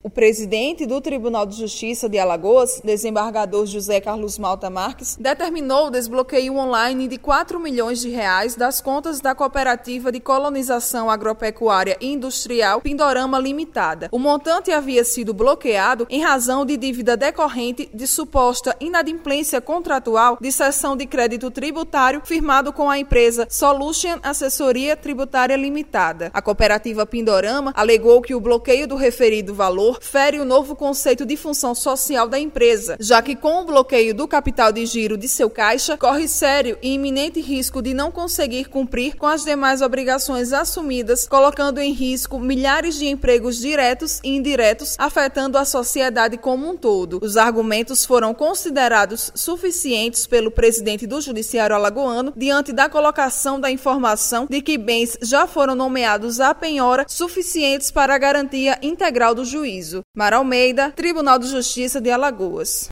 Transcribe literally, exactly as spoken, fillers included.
O presidente do Tribunal de Justiça de Alagoas, desembargador José Carlos Malta Marques, determinou o desbloqueio online de quatro milhões de reais das contas da Cooperativa de Colonização Agropecuária e Industrial Pindorama Limitada. O montante havia sido bloqueado em razão de dívida decorrente de suposta inadimplência contratual de cessão de crédito tributário firmado com a empresa Solution Assessoria Tributária Limitada. A Cooperativa Pindorama alegou que o bloqueio do referido valor fere o novo conceito de função social da empresa, já que com o bloqueio do capital de giro de seu caixa, corre sério e iminente risco de não conseguir cumprir com as demais obrigações assumidas, colocando em risco milhares de empregos diretos e indiretos, afetando a sociedade como um todo. Os argumentos foram considerados suficientes pelo presidente do Judiciário Alagoano diante da colocação da informação de que bens já foram nomeados à penhora suficientes para a garantia integral do juízo. Mara Almeida, Tribunal de Justiça de Alagoas.